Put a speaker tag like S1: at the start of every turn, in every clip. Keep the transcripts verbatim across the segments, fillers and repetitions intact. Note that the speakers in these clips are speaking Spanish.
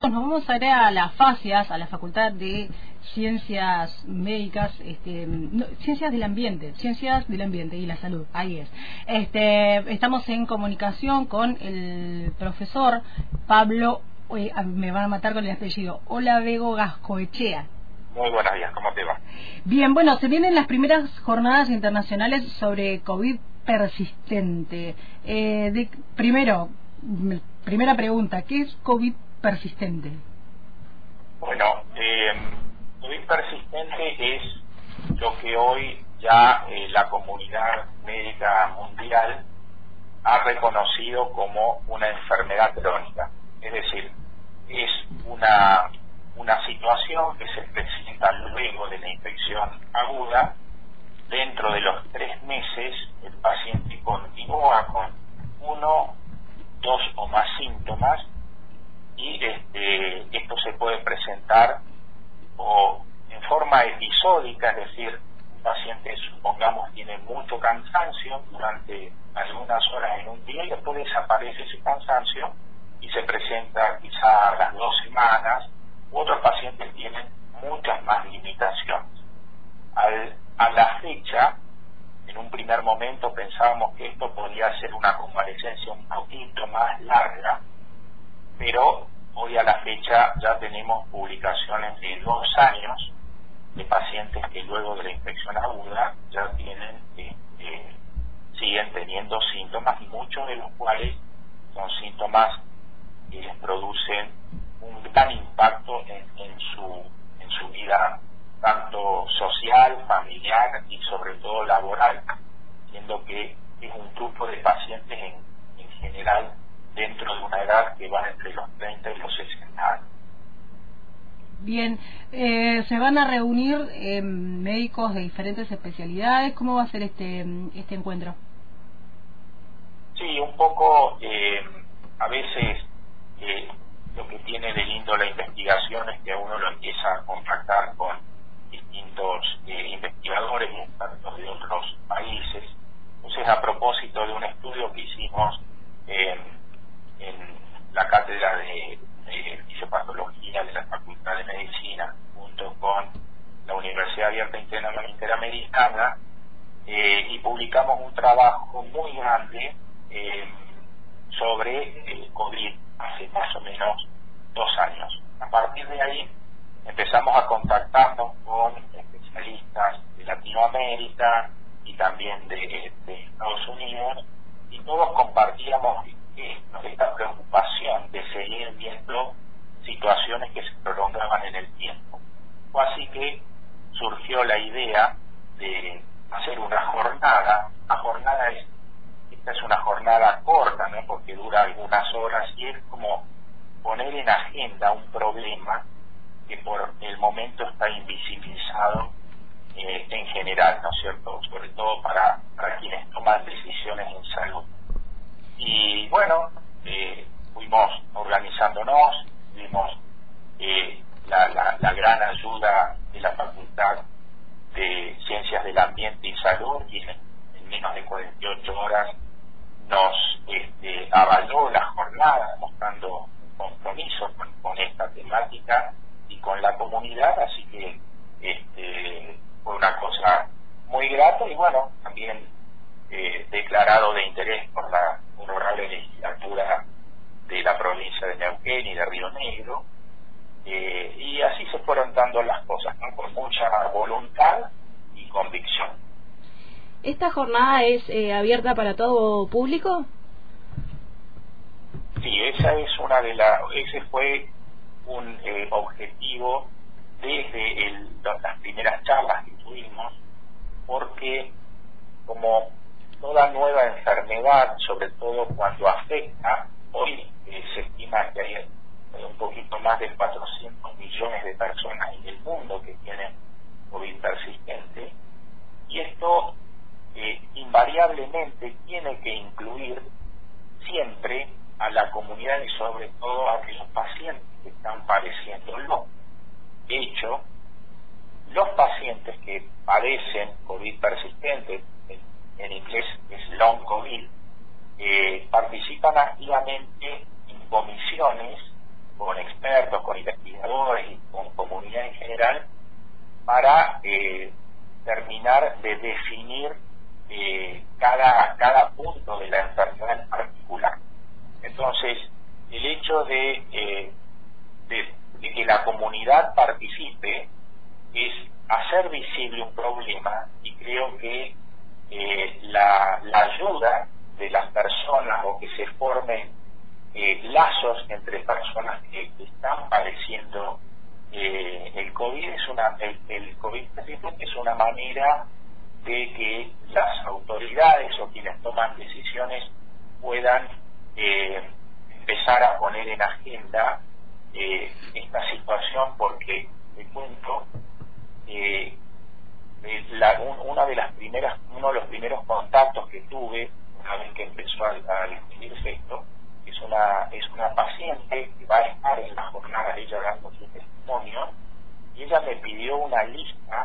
S1: Nos vamos a ir a las FACIAS, a la Facultad de Ciencias Médicas, este, no, Ciencias del Ambiente, Ciencias del Ambiente y la Salud, ahí es. Este, estamos en comunicación con el profesor Pablo, eh, me van a matar con el apellido, Olavego Gascoechea.
S2: Muy buenos días, ¿cómo te va?
S1: Bien, bueno, se vienen las primeras jornadas internacionales sobre COVID persistente. Eh, de, primero, primera pregunta, ¿qué es COVID persistente?
S2: Bueno, eh, COVID persistente es lo que hoy ya eh, la comunidad médica mundial ha reconocido como una enfermedad crónica. Es decir, es una, una situación que se presenta luego de la infección aguda. Dentro de los tres meses el paciente continúa con uno, dos o más síntomas, y este, esto se puede presentar o en forma episódica, es decir, un paciente, supongamos, tiene mucho cansancio durante algunas horas en un día y después desaparece ese cansancio y se presenta quizá a las dos semanas. Otros pacientes tienen muchas más limitaciones. Al, a la fecha, en un primer momento pensábamos que esto podría ser una convalecencia un poquito más larga, pero hoy a la fecha ya tenemos publicaciones de dos años de pacientes que luego de la infección aguda ya tienen, eh, eh, siguen teniendo síntomas, y muchos de los cuales son síntomas que les producen un gran impacto en, en su en su vida, tanto social, familiar y sobre todo laboral, siendo que es un grupo de pacientes en, en general dentro de una edad que va entre los treinta y los sesenta años.
S1: Bien, eh, ¿se van a reunir eh, médicos de diferentes especialidades? ¿Cómo va a ser este este encuentro?
S2: Sí, un poco, eh, a veces eh, lo que tiene de lindo la investigación es que uno lo empieza a contactar con distintos eh, investigadores y expertos de otros países. Entonces, a propósito de un estudio que hicimos eh, en la cátedra de, de fisiopatología de la Facultad de Medicina, junto con la Universidad Abierta Interamericana, eh, y publicamos un trabajo muy grande eh, sobre el COVID hace más o menos dos años. A partir de ahí empezamos a contactarnos con especialistas de Latinoamérica y también de, de Estados Unidos, y todos compartíamos esta preocupación de seguir viendo situaciones que se prolongaban en el tiempo. Fue así que surgió la idea de hacer una jornada. La jornada es, esta es una jornada corta, ¿no?, porque dura algunas horas, y es como poner en agenda un problema que por el momento está invisibilizado eh, en general, ¿no es cierto?, sobre todo para, para quienes toman decisiones en salud. Y bueno, eh, fuimos organizándonos, tuvimos eh, la, la, la gran ayuda de la Facultad de Ciencias del Ambiente y Salud, y en, en menos de cuarenta y ocho horas nos este, avaló la jornada, mostrando un compromiso con, con esta temática y con la comunidad, así que este, fue una cosa muy grata, y bueno, también eh, declarado de interés por la honorable legislatura de la provincia de Neuquén y de Río Negro, eh, y así se fueron dando las cosas, ¿no?, con mucha voluntad y convicción.
S3: ¿Esta jornada es eh, abierta para todo público?
S2: Sí, esa es una de las, ese fue un eh, objetivo desde el, las primeras charlas que tuvimos, porque como toda nueva enfermedad, sobre todo cuando afecta, hoy eh, se estima que hay eh, un poquito más de cuatrocientos millones de personas en el mundo que tienen COVID persistente, y esto eh, invariablemente tiene que incluir siempre a la comunidad y sobre todo a aquellos pacientes que están padeciéndolo. De hecho, los pacientes que padecen COVID persistente, en, en inglés es long COVID, eh, participan activamente en comisiones con expertos, con investigadores y con comunidad en general para eh, terminar de definir eh, cada, cada punto de la enfermedad en particular. Entonces, el hecho de, eh, de, de que la comunidad participe es hacer visible un problema, y creo que eh, la, la ayuda de las personas, o que se formen eh, lazos entre personas que, que están padeciendo eh, el COVID, es una, el, el COVID es una manera de que las autoridades o quienes toman decisiones puedan eh, empezar a poner en agenda eh, esta situación, porque te cuento eh, la, un, una de las primeras uno de los primeros contactos que tuve una vez que empezó a, a distinguirse esto es una es una paciente que va a estar en la jornada, ella dando su testimonio, y ella me pidió una lista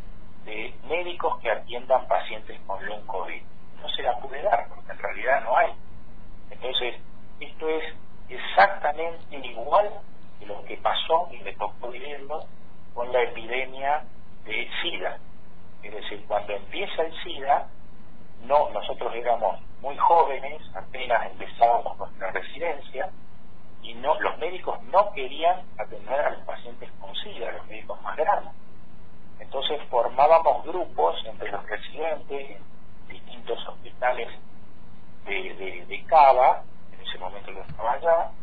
S2: de médicos que atiendan pacientes con long COVID. No se la pude dar porque en realidad no hay. Entonces, esto es exactamente igual que lo que pasó, y me tocó vivirlo, con la epidemia de SIDA. Es decir, cuando empieza el SIDA, no, nosotros éramos muy jóvenes, apenas empezábamos nuestra residencia, y no, los médicos no querían atender a los pacientes con SIDA, los médicos más grandes. Entonces formábamos grupos entre los residentes en distintos hospitales de, de, de Cava, en ese momento yo estaba allá,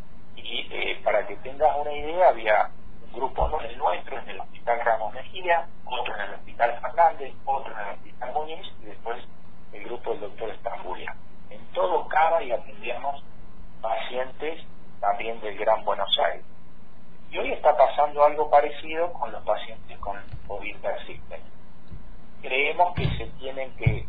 S2: y eh, para que tengas una idea, había un grupo, no el nuestro, en el Hospital Ramos Mejía, otro en el Hospital Fernández, otro en el Hospital Muñiz, y después el grupo del doctor Estambulia. En todo Cava, y atendíamos pacientes también del Gran Buenos Aires. Y hoy está pasando algo parecido con los pacientes con COVID persistente. Creemos que se tienen que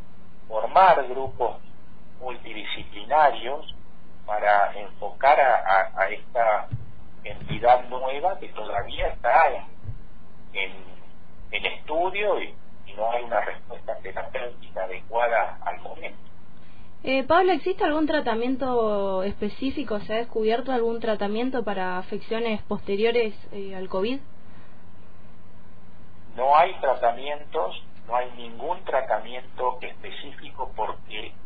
S2: formar grupos multidisciplinarios para enfocar a, a, a esta entidad nueva que todavía está en, en, en estudio, y, y no hay una respuesta terapéutica adecuada al momento.
S3: Eh, Pablo, ¿existe algún tratamiento específico? ¿Se ha descubierto algún tratamiento para afecciones posteriores eh, al COVID?
S2: No hay tratamientos, no hay ningún tratamiento específico, porque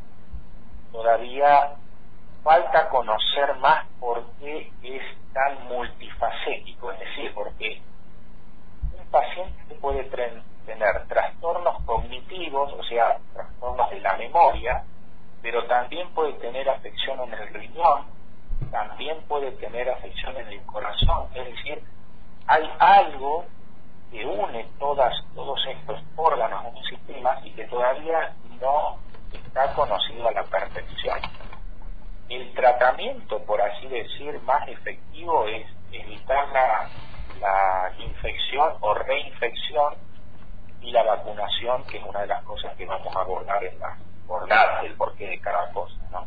S2: todavía falta conocer más por qué es tan multifacético. Es decir, porque un paciente puede tener trastornos cognitivos, o sea, trastornos de la memoria, pero también puede tener afección en el riñón, también puede tener afección en el corazón. Es decir, hay algo que une todas, todos estos órganos en un sistema, y que todavía no está conocido a la perfección. El tratamiento, por así decir, más efectivo es evitar la, la infección o reinfección, y la vacunación, que es una de las cosas que vamos a abordar en la jornada, el porqué de cada cosa, ¿no?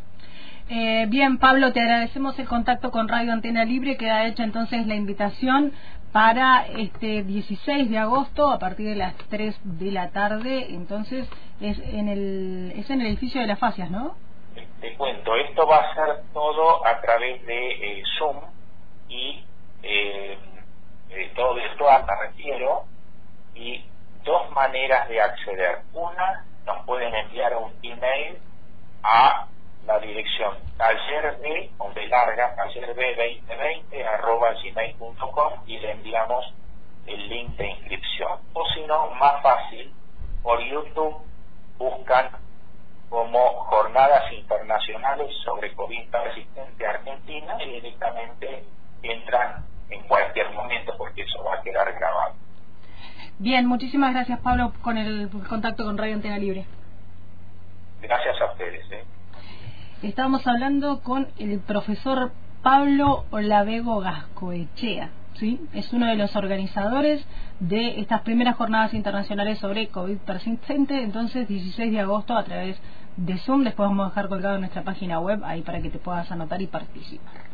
S1: Eh, bien, Pablo, te agradecemos el contacto con Radio Antena Libre. Queda hecha entonces la invitación para este dieciséis de agosto a partir de las tres de la tarde. Entonces es en el es en el edificio de las Fascias, ¿no?
S2: Te, te cuento, esto va a ser todo a través de eh, Zoom, y eh, eh, todo virtual, me refiero, y dos maneras de acceder. Una, nos pueden enviar un email a la dirección taller b, con B larga, taller b veinte veinte arroba gmail punto com, y le enviamos el link de inscripción. O si no, más fácil, por YouTube buscan como Jornadas Internacionales sobre COVID Persistente Argentina, y directamente entran en cualquier momento, porque eso va a quedar grabado.
S1: Bien, muchísimas gracias, Pablo, con el contacto con Radio Antena Libre.
S2: Gracias a ustedes. ¿eh?
S1: Estábamos hablando con el profesor Pablo Olavego Gascoechea, ¿sí? Es uno de los organizadores de estas primeras jornadas internacionales sobre COVID persistente. Entonces, dieciséis de agosto a través de Zoom. Después vamos a dejar colgado en nuestra página web ahí para que te puedas anotar y participar.